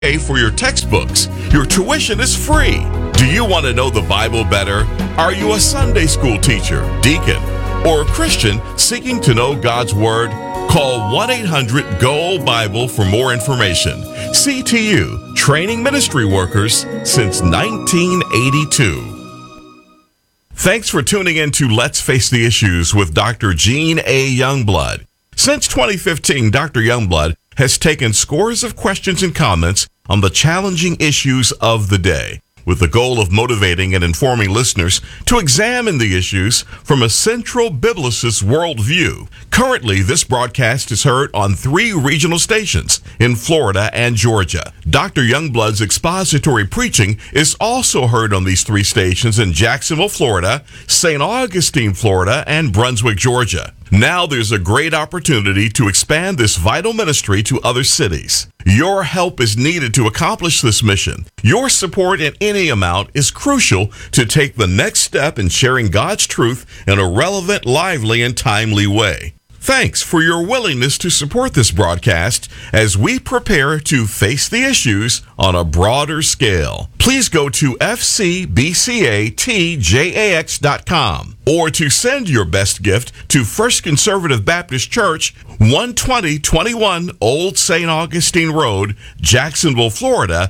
pay for your textbooks. Your tuition is free. Do you want to know the Bible better? Are you a Sunday school teacher, deacon, or a Christian seeking to know God's Word? Call 1-800-GO-BIBLE for more information. CTU, training ministry workers since 1982. Thanks for tuning in to Let's Face the Issues with Dr. Gene A. Youngblood. Since 2015, Dr. Youngblood has taken scores of questions and comments on the challenging issues of the day, with the goal of motivating and informing listeners to examine the issues from a central biblicist worldview. Currently, this broadcast is heard on 3 regional stations in Florida and Georgia. Dr. Youngblood's expository preaching is also heard on these 3 stations in Jacksonville, Florida, St. Augustine, Florida, and Brunswick, Georgia. Now there's a great opportunity to expand this vital ministry to other cities. Your help is needed to accomplish this mission. Your support in any amount is crucial to take the next step in sharing God's truth in a relevant, lively, and timely way. Thanks for your willingness to support this broadcast as we prepare to face the issues on a broader scale. Please go to fcbcatjax.com or to send your best gift to First Conservative Baptist Church, 12021 Old St. Augustine Road, Jacksonville, Florida,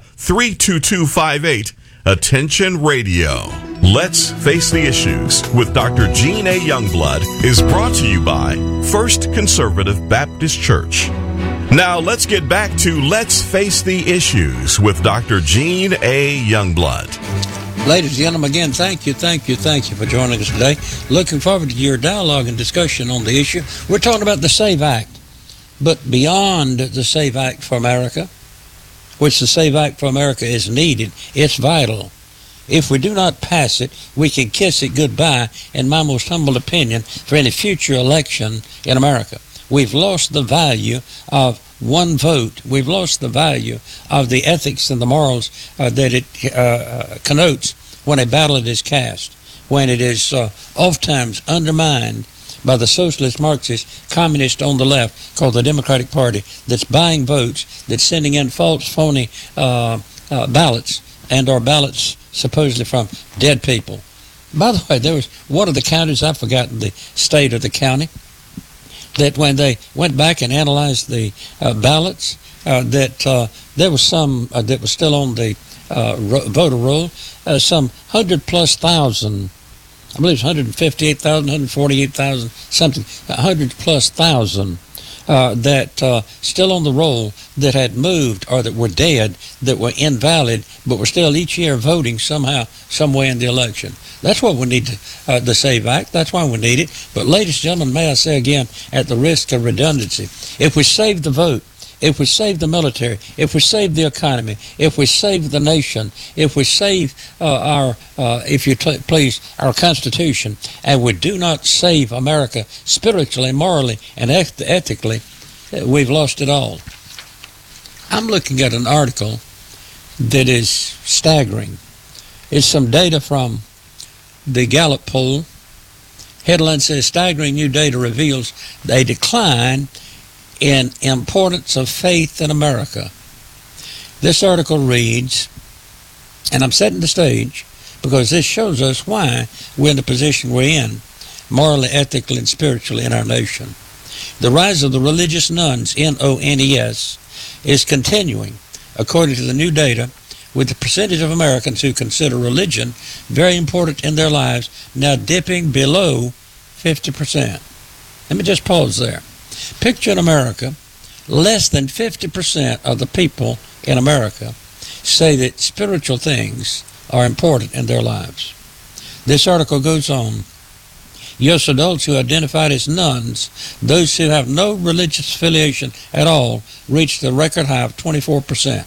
32258. Attention Radio. Let's Face the Issues with Dr. Gene A. Youngblood is brought to you by First Conservative Baptist Church. Now let's get back to Let's Face the Issues with Dr. Gene A. Youngblood. Ladies and gentlemen, again, thank you for joining us today. Looking forward to your dialogue and discussion on the issue. We're talking about the SAVE Act, but beyond the SAVE Act for America, which the SAVE Act for America is needed, it's vital. If we do not pass it, we can kiss it goodbye, in my most humble opinion, for any future election in America. We've lost the value of one vote. We've lost the value of the ethics and the morals that it connotes when a ballot is cast, when it is oftentimes undermined by the socialist, Marxist, communist on the left, called the Democratic Party, that's buying votes, that's sending in false, phony ballots, and are ballots supposedly from dead people. By the way, there was one of the counties, I've forgotten the state or the county, that when they went back and analyzed the ballots, that there was some that was still on the voter roll, some 100+ thousand, I believe it's 158,000, 148,000, something, 100+ thousand that still on the roll that had moved or that were dead, that were invalid, but were still each year voting somehow, some way in the election. That's what we need, the SAVE Act. That's why we need it. But ladies and gentlemen, may I say again, at the risk of redundancy, if we save the vote, if we save the military, if we save the economy, if we save the nation, if we save our Constitution, and we do not save America spiritually, morally, and ethically, we've lost it all. I'm looking at an article that is staggering. It's some data from the Gallup poll. Headline says, staggering new data reveals a decline in importance of faith in America. This article reads, and I'm setting the stage because this shows us why we're in the position we're in, morally, ethically, and spiritually in our nation. The rise of the religious nuns, N-O-N-E-S, is continuing, according to the new data, with the percentage of Americans who consider religion very important in their lives now dipping below 50%. Let me just pause there. Picture in America, less than 50% of the people in America say that spiritual things are important in their lives. This article goes on. U.S. adults who identified as nuns, those who have no religious affiliation at all, reached the record high of 24%.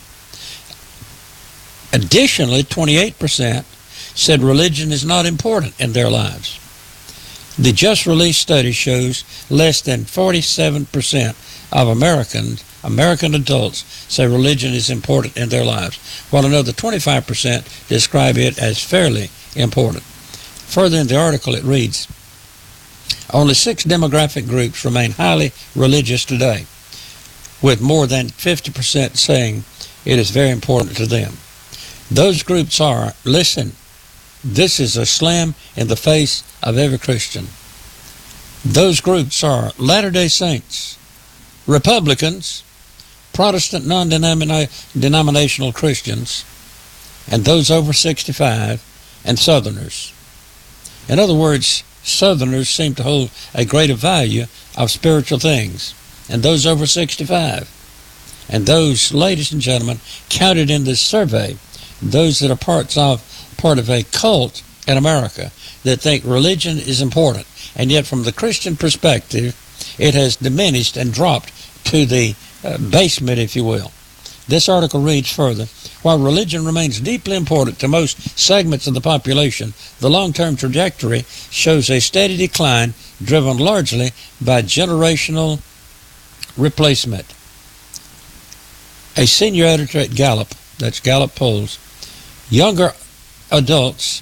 Additionally, 28% said religion is not important in their lives. The just released study shows less than 47% of American adults say religion is important in their lives, while another 25% describe it as fairly important. Further in the article, it reads, only 6 demographic groups remain highly religious today, with more than 50% saying it is very important to them. Those groups are, listen, this is a slam in the face of every Christian. Those groups are Latter-day Saints, Republicans, Protestant non-denominational Christians, and those over 65, and Southerners. In other words, Southerners seem to hold a greater value of spiritual things, and those over 65. And those, ladies and gentlemen, counted in this survey, those that are part of a cult in America that think religion is important, and yet from the Christian perspective, it has diminished and dropped to the basement, if you will. This article reads further, while religion remains deeply important to most segments of the population, the long-term trajectory shows a steady decline driven largely by generational replacement. A senior editor at Gallup, that's Gallup polls, younger adults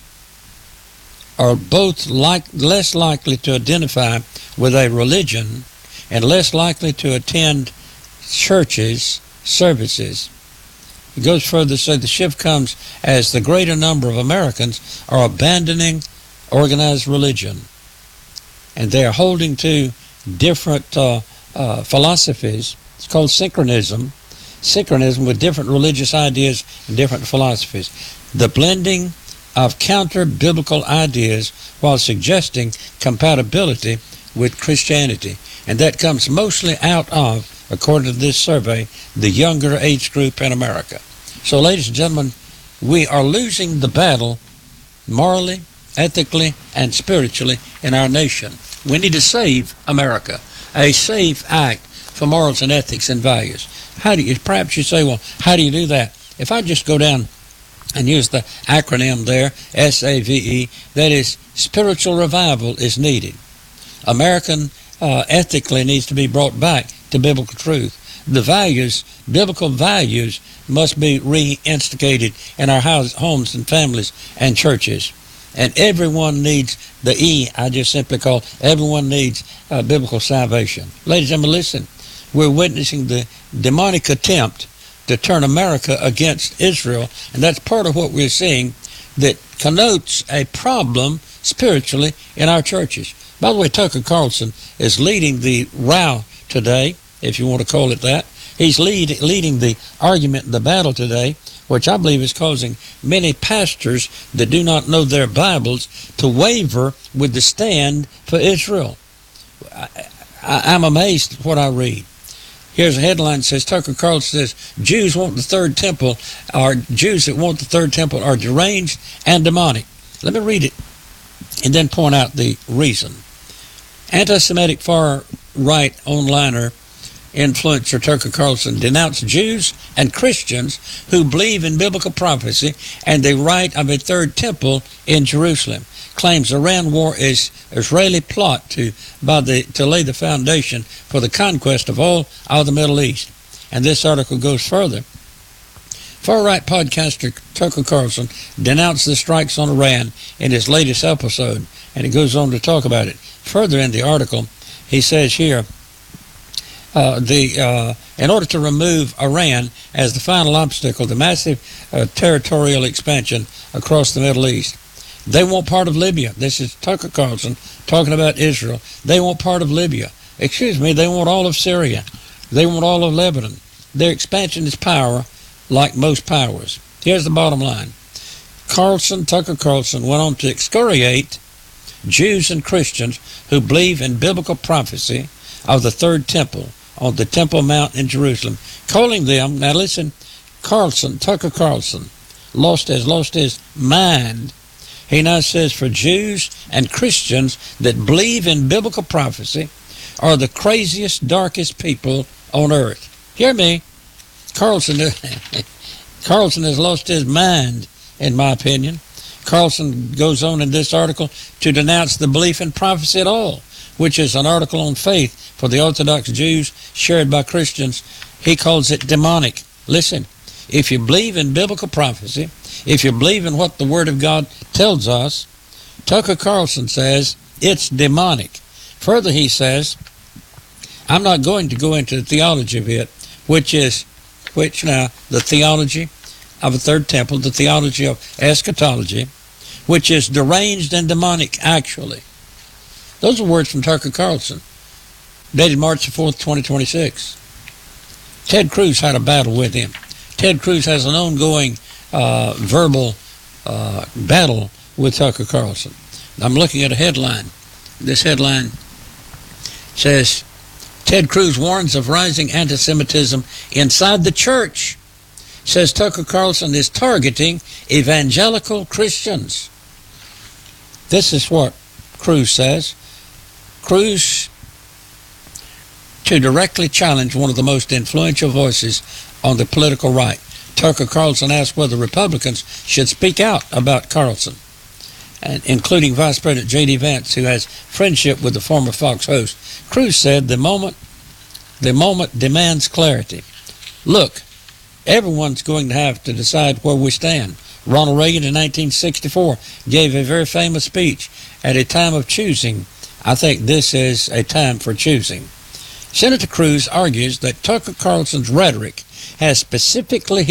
are both less likely to identify with a religion and less likely to attend churches services. It goes further to say the shift comes as the greater number of Americans are abandoning organized religion, and they are holding to different philosophies. It's called syncretism with different religious ideas and different philosophies. The blending of counter-biblical ideas while suggesting compatibility with Christianity. And that comes mostly out of, according to this survey, the younger age group in America. So, ladies and gentlemen, we are losing the battle morally, ethically, and spiritually in our nation. We need to save America, a safe act for morals and ethics and values. Perhaps you say, well, how do you do that? If I just go down and use the acronym there, SAVE, that is, spiritual revival is needed. American ethically needs to be brought back to biblical truth. The values, biblical values, must be reinstigated in our homes and families and churches. And everyone needs the E, I just simply call, everyone needs biblical salvation. Ladies and gentlemen, listen, we're witnessing the demonic attempt to turn America against Israel, and that's part of what we're seeing that connotes a problem spiritually in our churches. By the way, Tucker Carlson is leading the row today, if you want to call it that. He's leading the argument, the battle today, which I believe is causing many pastors that do not know their Bibles to waver with the stand for Israel. I'm amazed at what I read. Here's a headline that says, Tucker Carlson says, Jews want the third temple, or Jews that want the third temple are deranged and demonic. Let me read it and then point out the reason. Anti-Semitic far-right onliner influencer Tucker Carlson denounced Jews and Christians who believe in biblical prophecy and the right of a third temple in Jerusalem. Claims Iran war is Israeli plot to lay the foundation for the conquest of all of the Middle East. And this article goes further. Far-right podcaster Tucker Carlson denounced the strikes on Iran in his latest episode, and it goes on to talk about it. Further in the article, he says here, in order to remove Iran as the final obstacle to massive territorial expansion across the Middle East. They want part of Libya. This is Tucker Carlson talking about Israel. They want part of Libya. They want all of Syria. They want all of Lebanon. Their expansion is power, like most powers. Here's the bottom line. Tucker Carlson went on to excoriate Jews and Christians who believe in biblical prophecy of the third temple on the Temple Mount in Jerusalem, calling them, now listen, Tucker Carlson, has lost his mind. He now says for Jews and Christians that believe in biblical prophecy are the craziest, darkest people on earth. Hear me. Carlson has lost his mind, in my opinion. Carlson goes on in this article to denounce the belief in prophecy at all, which is an article on faith for the Orthodox Jews shared by Christians. He calls it demonic. Listen, if you believe in biblical prophecy, if you believe in what the Word of God tells us, Tucker Carlson says it's demonic. Further, he says, I'm not going to go into the theology of it, which is which now the theology of a third temple, the theology of eschatology, which is deranged and demonic actually. Those are words from Tucker Carlson, dated March the 4th, 2026. Ted Cruz had a battle with him. Ted Cruz has an ongoing verbal battle with Tucker Carlson. I'm looking at a headline. This headline says, Ted Cruz warns of rising anti-Semitism inside the church. Says Tucker Carlson is targeting evangelical Christians. This is what Cruz says. Cruz to directly challenge one of the most influential voices on the political right. Tucker Carlson asked whether Republicans should speak out about Carlson, and including Vice President J.D. Vance, who has friendship with the former Fox host. Cruz said the moment demands clarity. Look, everyone's going to have to decide where we stand. Ronald Reagan in 1964 gave a very famous speech at a time of choosing. I think this is a time for choosing. Senator Cruz argues that Tucker Carlson's rhetoric has specifically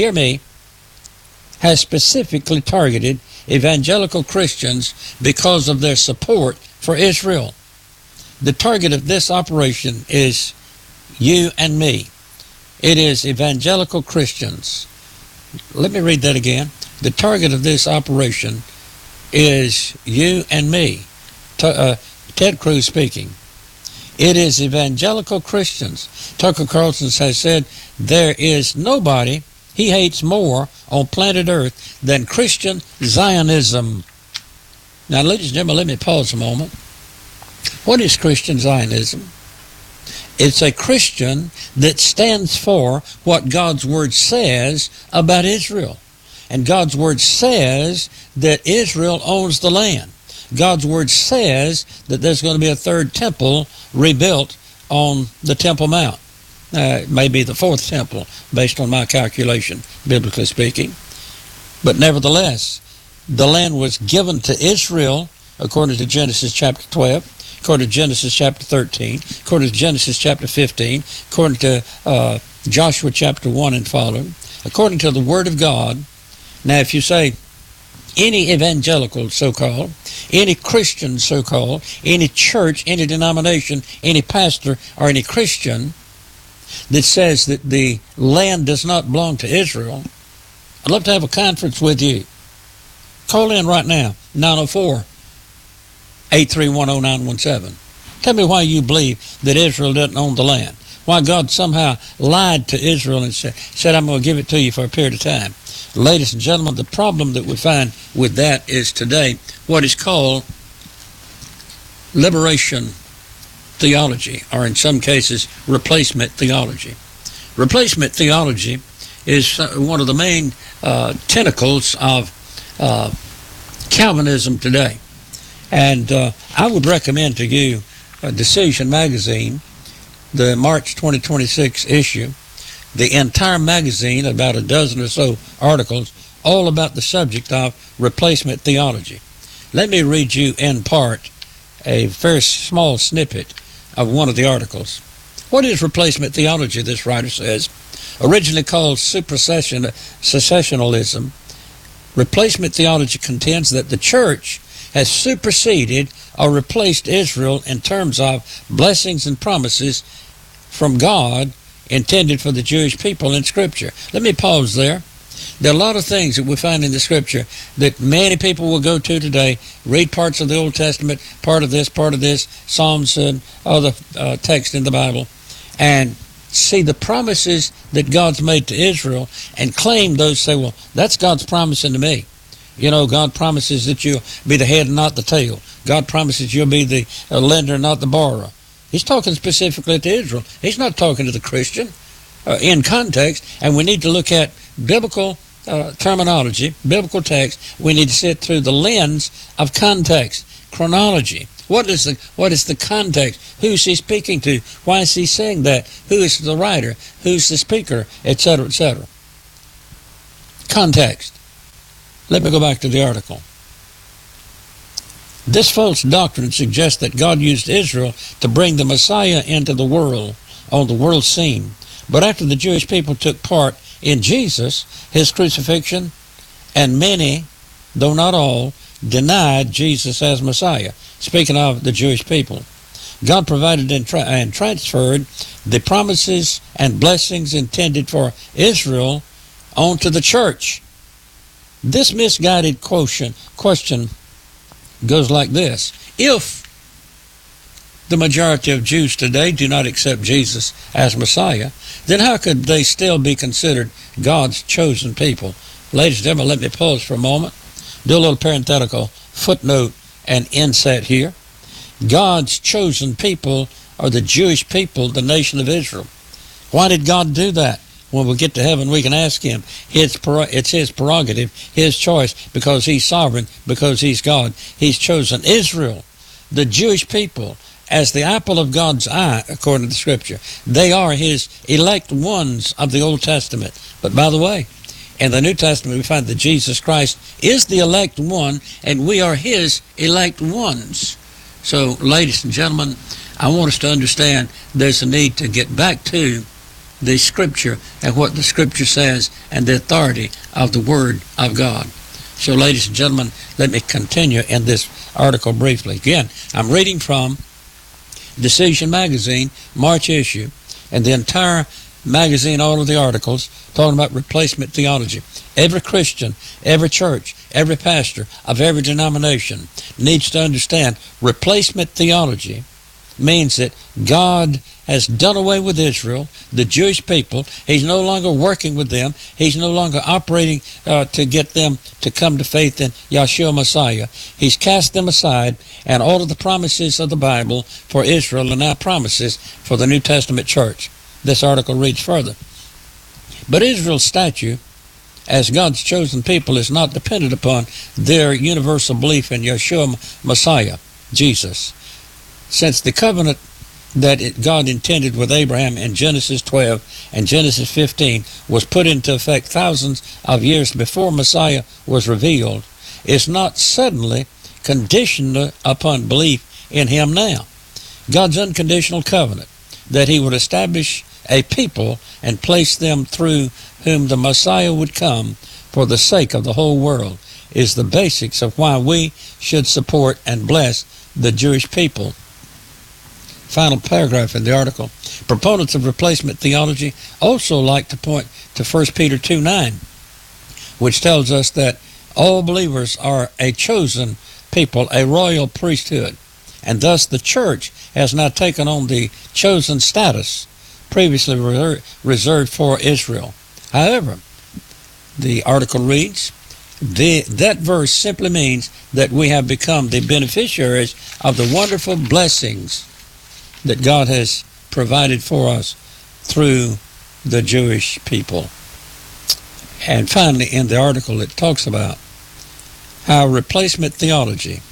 targeted evangelical Christians because of their support for Israel. The target of this operation is you and me. It is evangelical Christians. Let me read that again. The target of this operation is you and me. Ted Cruz speaking. It is evangelical Christians. Tucker Carlson has said there is nobody he hates more on planet Earth than Christian Zionism. Now, ladies and gentlemen, let me pause a moment. What is Christian Zionism? It's a Christian that stands for what God's Word says about Israel. And God's Word says that Israel owns the land. God's Word says that there's going to be a third temple rebuilt on the Temple Mount. It may be the fourth temple, based on my calculation, biblically speaking. But nevertheless, the land was given to Israel, according to Genesis chapter 12, according to Genesis chapter 13, according to Genesis chapter 15, according to Joshua chapter 1 and following, according to the Word of God. Now, if you say, any evangelical, so-called, any Christian, so-called, any church, any denomination, any pastor, or any Christian that says that the land does not belong to Israel, I'd love to have a conference with you. Call in right now, 904-831-0917. Tell me why you believe that Israel doesn't own the land. Why God somehow lied to Israel and said, I'm going to give it to you for a period of time. Ladies and gentlemen, the problem that we find with that is today what is called liberation theology, or in some cases, replacement theology. Replacement theology is one of the main tentacles of Calvinism today. And I would recommend to you Decision Magazine, the March 2026 issue, the entire magazine, about a dozen or so articles, all about the subject of replacement theology. Let me read you in part a very small snippet of one of the articles. What is replacement theology, this writer says? Originally called supersessionism, replacement theology contends that the church has superseded or replaced Israel in terms of blessings and promises from God intended for the Jewish people in Scripture. Let me pause there. There are a lot of things that we find in the Scripture that many people will go to today, read parts of the Old Testament, part of this, Psalms and other texts in the Bible, and see the promises that God's made to Israel and claim those, say, well, that's God's promising to me. You know, God promises that you'll be the head and not the tail. God promises you'll be the lender and not the borrower. He's talking specifically to Israel. He's not talking to the Christian in context, and we need to look at biblical terminology, biblical text. We need to sit through the lens of context, chronology. What is the context? Who's he speaking to? Why is he saying that? Who is the writer? Who's the speaker? Etc., etc. Context. Let me go back to the article. This false doctrine suggests that God used Israel to bring the Messiah into the world, on the world scene. But after the Jewish people took part in Jesus, his crucifixion, and many, though not all, denied Jesus as Messiah. Speaking of the Jewish people, God provided and transferred the promises and blessings intended for Israel onto the church. This misguided question goes like this. If the majority of Jews today do not accept Jesus as Messiah, then how could they still be considered God's chosen people? Ladies and gentlemen, let me pause for a moment, do a little parenthetical footnote and inset here. God's chosen people are the Jewish people, the nation of Israel. Why did God do that? When we get to heaven, we can ask him. It's his prerogative, his choice, because he's sovereign, because he's God. He's chosen Israel, the Jewish people, as the apple of God's eye, according to the Scripture. They are his elect ones of the Old Testament. But by the way, in the New Testament, we find that Jesus Christ is the elect one, and we are his elect ones. So, ladies and gentlemen, I want us to understand there's a need to get back to the Scripture and what the Scripture says and the authority of the Word of God. So, ladies and gentlemen, let me continue in this article briefly. Again, I'm reading from Decision Magazine, March issue, and the entire magazine, all of the articles, talking about replacement theology. Every Christian, every church, every pastor of every denomination needs to understand replacement theology means that God has done away with Israel, the Jewish people. He's no longer working with them. He's no longer operating to get them to come to faith in Yahshua Messiah. He's cast them aside, and all of the promises of the Bible for Israel are now promises for the New Testament church. This article reads further. But Israel's statue as God's chosen people is not dependent upon their universal belief in Yeshua Messiah, Jesus. Since the covenant that God intended with Abraham in Genesis 12 and Genesis 15 was put into effect thousands of years before Messiah was revealed, it's not suddenly conditioned upon belief in him now. God's unconditional covenant that he would establish a people and place them through whom the Messiah would come for the sake of the whole world is the basics of why we should support and bless the Jewish people. Final paragraph in the article. Proponents of replacement theology also like to point to 1 Peter 2:9, which tells us that all believers are a chosen people, a royal priesthood, and thus the church has now taken on the chosen status previously reserved for Israel. However, the article reads, that verse simply means that we have become the beneficiaries of the wonderful blessings that God has provided for us through the Jewish people. And finally, in the article, it talks about how replacement theology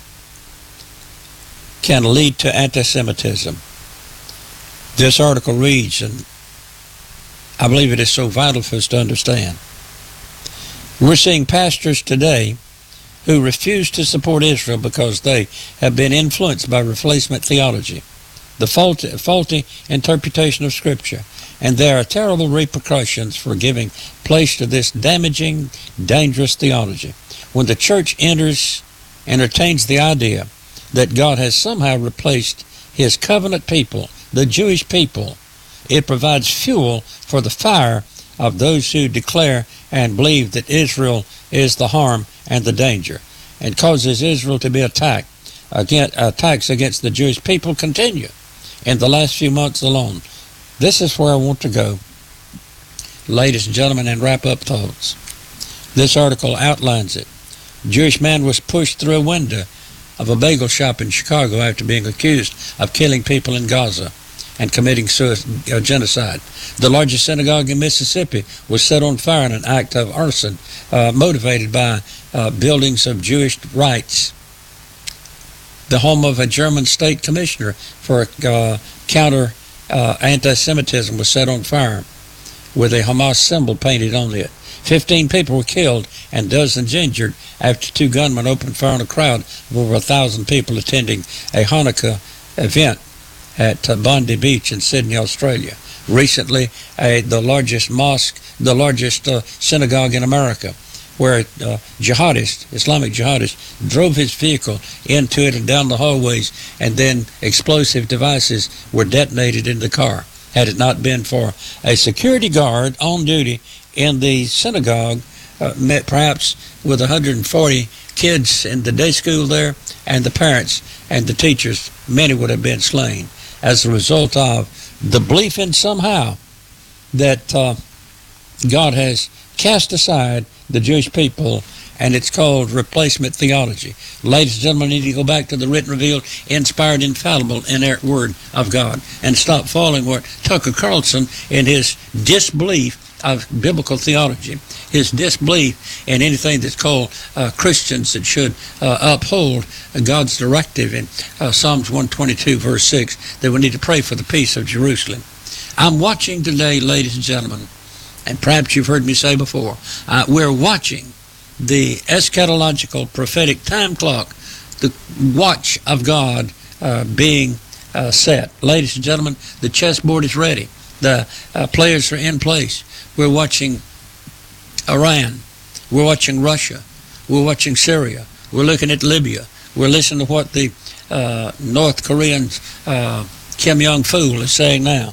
can lead to anti-Semitism. This article reads, and I believe it is so vital for us to understand. We're seeing pastors today who refuse to support Israel because they have been influenced by replacement theology, the faulty interpretation of Scripture, and there are terrible repercussions for giving place to this damaging, dangerous theology. When the church entertains the idea that God has somehow replaced his covenant people, the Jewish people, it provides fuel for the fire of those who declare and believe that Israel is the harm and the danger, and causes Israel to be attacked. Attacks against the Jewish people continue in the last few months alone. This is where I want to go, ladies and gentlemen, and wrap up thoughts. This article outlines it. A Jewish man was pushed through a window of a bagel shop in Chicago after being accused of killing people in Gaza and committing genocide. The largest synagogue in Mississippi was set on fire in an act of arson motivated by buildings of Jewish rights. The home of a German state commissioner for counter anti-Semitism was set on fire with a Hamas symbol painted on it. 15 people were killed and dozens injured after two gunmen opened fire on a crowd of over 1,000 people attending a Hanukkah event at Bondi Beach in Sydney, Australia. recently the largest mosque, the largest synagogue in America, where Islamic jihadists, drove his vehicle into it and down the hallways, and then explosive devices were detonated in the car. Had it not been for a security guard on duty in the synagogue, met perhaps with 140 kids in the day school there, and the parents and the teachers, many would have been slain as a result of the belief in somehow that God has cast aside the Jewish people, and it's called replacement theology. Ladies and gentlemen, you need to go back to the written, revealed, inspired, infallible, inerrant Word of God and stop following what Tucker Carlson, in his disbelief of biblical theology, his disbelief in anything that's called Christians that should uphold God's directive in Psalms 122, verse 6, that we need to pray for the peace of Jerusalem. I'm watching today, ladies and gentlemen, and perhaps you've heard me say before, we're watching the eschatological prophetic time clock, the watch of God being set. Ladies and gentlemen, the chessboard is ready. The players are in place. We're watching Iran. We're watching Russia. We're watching Syria. We're looking at Libya. We're listening to what the North Korean Kim Jong-il is saying now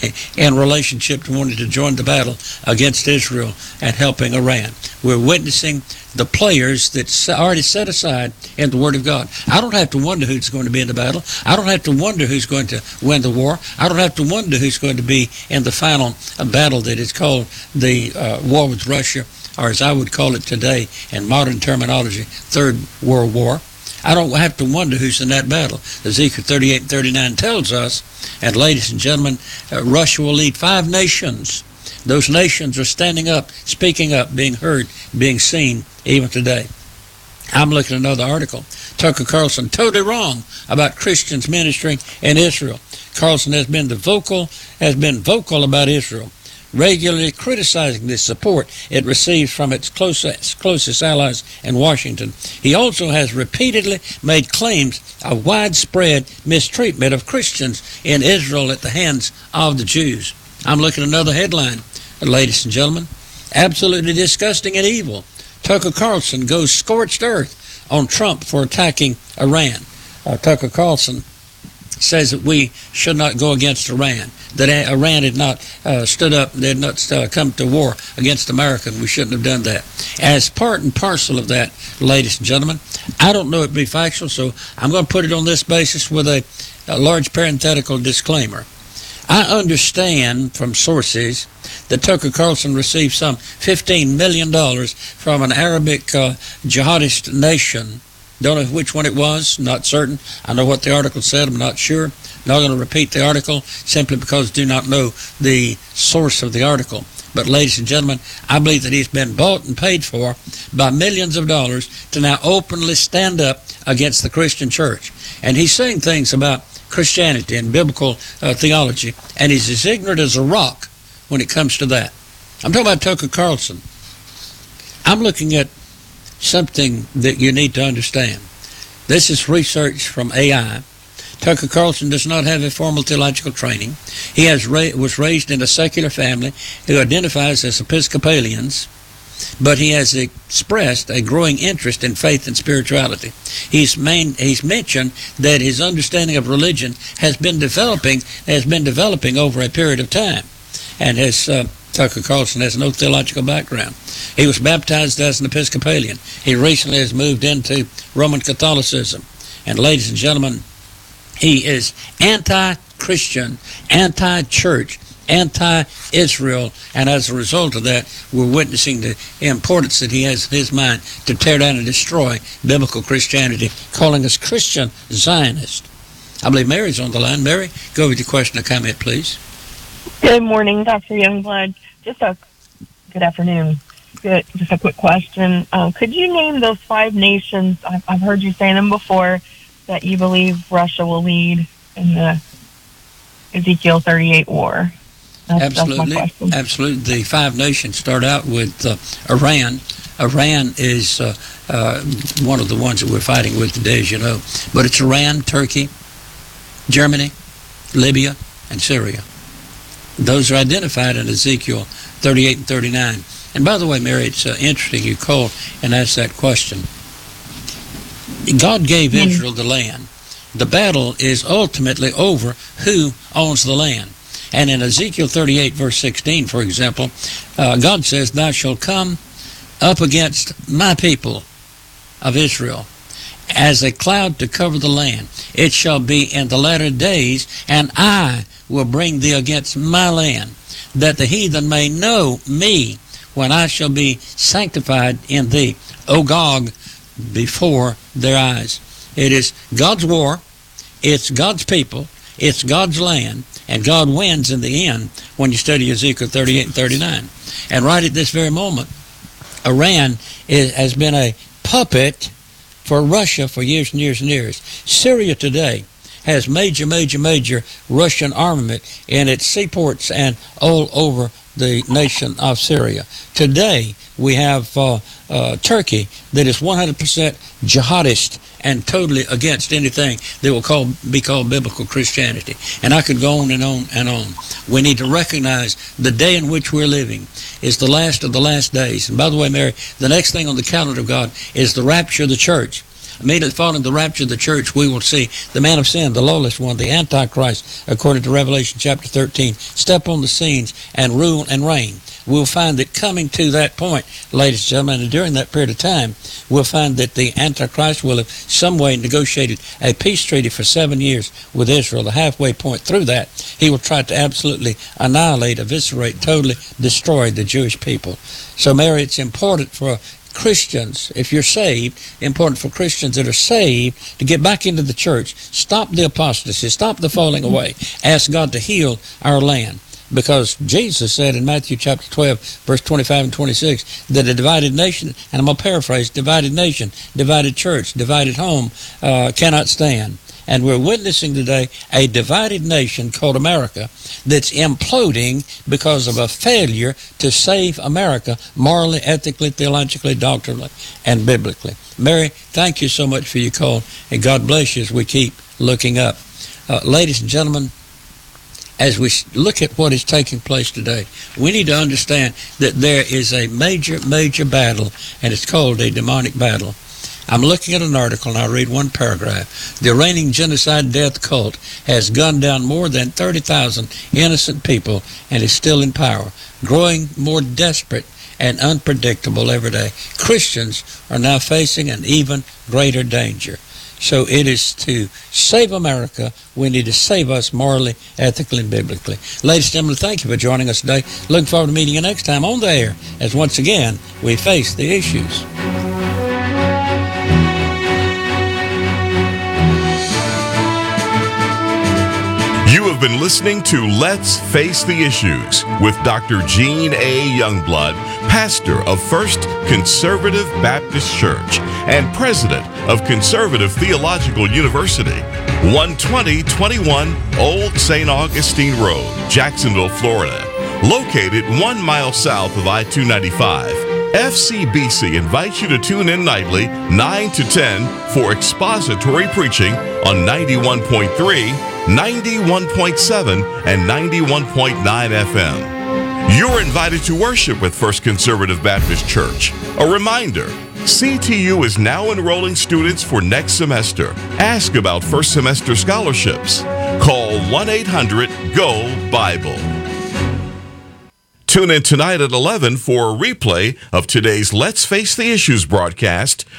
in relationship to wanting to join the battle against Israel and helping Iran. We're witnessing the players that's already set aside in the Word of God. I don't have to wonder who's going to be in the battle. I don't have to wonder who's going to win the war. I don't have to wonder who's going to be in the final battle that is called the war with Russia, or as I would call it today in modern terminology, Third World War. I don't have to wonder who's in that battle. Ezekiel 38:39 tells us, and ladies and gentlemen, Russia will lead 5 nations. Those nations are standing up, speaking up, being heard, being seen even today. I'm looking at another article. Tucker Carlson, totally wrong about Christians ministering in Israel. Carlson has been vocal about Israel, regularly criticizing the support it receives from its closest allies in Washington. He also has repeatedly made claims of widespread mistreatment of Christians in Israel at the hands of the Jews. I'm looking at another headline, ladies and gentlemen. Absolutely disgusting and evil. Tucker Carlson goes scorched earth on Trump for attacking Iran. Tucker Carlson says that we should not go against Iran, that Iran had not stood up, they had not come to war against America, and we shouldn't have done that. As part and parcel of that, ladies and gentlemen, I don't know it to be factual, so I'm going to put it on this basis with a large parenthetical disclaimer. I understand from sources that Tucker Carlson received some $15 million from an Arabic jihadist nation. Don't know which one it was, not certain. I know what the article said, I'm not sure. Not going to repeat the article simply because I do not know the source of the article. But ladies and gentlemen, I believe that he's been bought and paid for by millions of dollars to now openly stand up against the Christian church. And he's saying things about Christianity and biblical theology, and he's as ignorant as a rock when it comes to that. I'm talking about Tucker Carlson. I'm looking at something that you need to understand. This is research from AI. Tucker Carlson does not have a formal theological training. He was raised in a secular family who identifies as Episcopalians, but he has expressed a growing interest in faith and spirituality. He's mentioned that his understanding of religion has been developing over a period of time, and Tucker Carlson has no theological background. He was baptized as an Episcopalian. He recently has moved into Roman Catholicism, and ladies and gentlemen, he is anti-Christian, anti-church, anti-Israel, and as a result of that, we're witnessing the importance that he has in his mind to tear down and destroy biblical Christianity, calling us Christian Zionists. I believe Mary's on the line. Mary, go with your question or comment, please. Good morning, Dr. Youngblood. Good afternoon. Just a quick question. Could you name those 5 nations? I've heard you say them before, that you believe Russia will lead in the Ezekiel 38 war. Absolutely. That's my question. Absolutely. The 5 nations start out with Iran. Iran is one of the ones that we're fighting with today, as you know. But it's Iran, Turkey, Germany, Libya, and Syria. Those are identified in Ezekiel 38 and 39. And by the way, Mary, it's interesting you called and asked that question. God gave Israel the land. The battle is ultimately over who owns the land. And in Ezekiel 38, verse 16, for example, God says, "Thou shalt come up against my people of Israel as a cloud to cover the land. It shall be in the latter days, and I will bring thee against my land, that the heathen may know me when I shall be sanctified in thee, O Gog, before their eyes." It is God's war, it's God's people, it's God's land, and God wins in the end when you study Ezekiel 38 and 39. And right at this very moment, Iran has been a puppet for Russia for years and years and years. Syria today has major Russian armament in its seaports and all over the nation of Syria. Today, we have Turkey that is 100% jihadist and totally against anything that will be called biblical Christianity. And I could go on and on and on. We need to recognize the day in which we're living is the last of the last days. And by the way, Mary, the next thing on the calendar of God is the rapture of the church. Immediately following the rapture of the church, we will see the man of sin, the lawless one, the Antichrist, according to Revelation chapter 13, step on the scenes and rule and reign. We'll find that coming to that point, ladies and gentlemen, and during that period of time, we'll find that the Antichrist will have some way negotiated a peace treaty for 7 years with Israel. The halfway point through that, he will try to absolutely annihilate, eviscerate, totally destroy the Jewish people. So, Mary, it's important for Christians, if you're saved, important for Christians that are saved to get back into the church, stop the apostasy, stop the falling away, ask God to heal our land. Because Jesus said in Matthew chapter 12, verse 25 and 26, that a divided nation, and I'm going to paraphrase, divided nation, divided church, divided home cannot stand. And we're witnessing today a divided nation called America that's imploding because of a failure to save America morally, ethically, theologically, doctrinally, and biblically. Mary, thank you so much for your call, and God bless you as we keep looking up. Ladies and gentlemen, as we look at what is taking place today, we need to understand that there is a major battle, and it's called a demonic battle. I'm looking at an article, and I'll read one paragraph. The Iranian genocide death cult has gunned down more than 30,000 innocent people and is still in power, growing more desperate and unpredictable every day. Christians are now facing an even greater danger. So it is to save America, we need to save us morally, ethically, and biblically. Ladies and gentlemen, thank you for joining us today. Looking forward to meeting you next time on the air as once again we face the issues. You have been listening to Let's Face the Issues with Dr. Gene A. Youngblood, pastor of First Conservative Baptist Church and president of Conservative Theological University, 12021 Old St. Augustine Road, Jacksonville, Florida. Located 1 mile south of I-295, FCBC invites you to tune in nightly 9 to 10 for expository preaching on 91.3, 91.7, and 91.9 FM. You're invited to worship with First Conservative Baptist Church. A reminder, CTU is now enrolling students for next semester. Ask about first semester scholarships. Call 1-800-GO-BIBLE. Tune in tonight at 11 for a replay of today's Let's Face the Issues broadcast